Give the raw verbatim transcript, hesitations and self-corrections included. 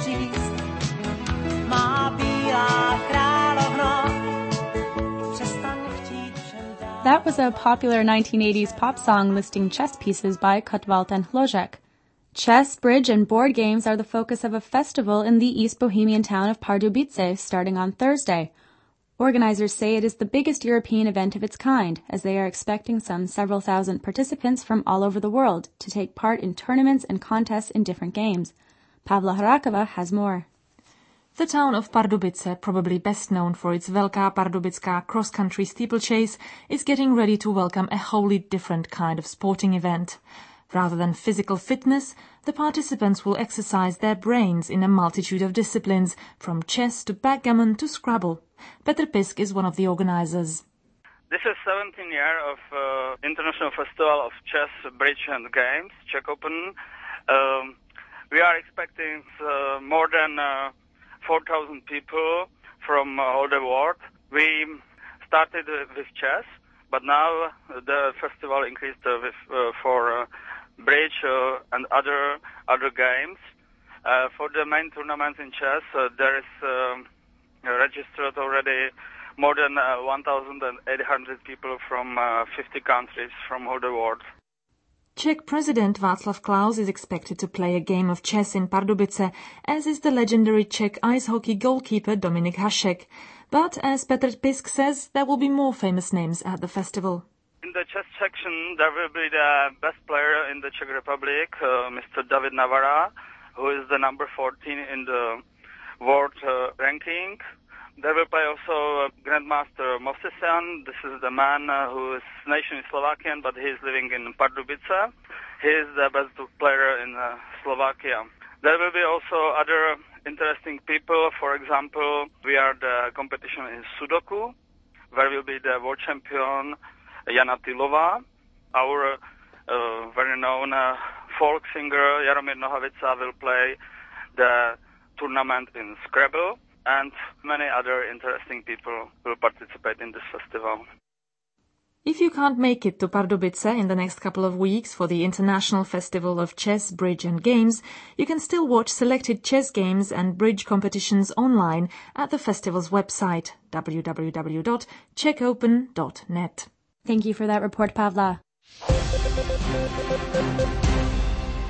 číst. Má bílá královno, přestaň chtít všem dát. That was a popular nineteen eighties pop song listing chess pieces by Kutwalt and Hložek. Chess, bridge, and board games are the focus of a festival in the East Bohemian town of Pardubice starting on Thursday. Organizers say it is the biggest European event of its kind, as they are expecting some several thousand participants from all over the world to take part in tournaments and contests in different games. Pavla Horáková has more. The town of Pardubice, probably best known for its Velká Pardubická cross-country steeplechase, is getting ready to welcome a wholly different kind of sporting event. Rather than physical fitness, the participants will exercise their brains in a multitude of disciplines, from chess to backgammon to Scrabble. Petr Pisk is one of the organizers. This is seventeenth year of uh, International Festival of Chess, Bridge and Games, Czech Open. Um, we are expecting uh, more than uh, four thousand people from uh, all the world. We started uh, with chess, but now uh, the festival increased uh, with uh, for uh, bridge uh, and other other games. Uh, for the main tournaments in chess, uh, there is uh, registered already more than uh, one thousand eight hundred people from uh, fifty countries from all the world. Czech President Václav Klaus is expected to play a game of chess in Pardubice, as is the legendary Czech ice hockey goalkeeper Dominik Hašek. But, as Petr Pisk says, there will be more famous names at the festival. In the chess section, there will be the best player in the Czech Republic, uh, Mister David Navara, who is the number fourteen in the world uh, ranking. There will play also uh, Grandmaster Movsesian. This is the man uh, whose nation is Slovakian, but he is living in Pardubice. He is the best player in uh, Slovakia. There will be also other interesting people. For example, we are the competition in Sudoku, where will be the world champion Jana Tylová. Our uh, very known uh, folk singer Jaromír Nohavica will play the tournament in Scrabble, and many other interesting people will participate in this festival. If you can't make it to Pardubice in the next couple of weeks for the International Festival of Chess, Bridge and Games, you can still watch selected chess games and bridge competitions online at the festival's website, w w w dot czech open dot net. Thank you for that report, Pavla.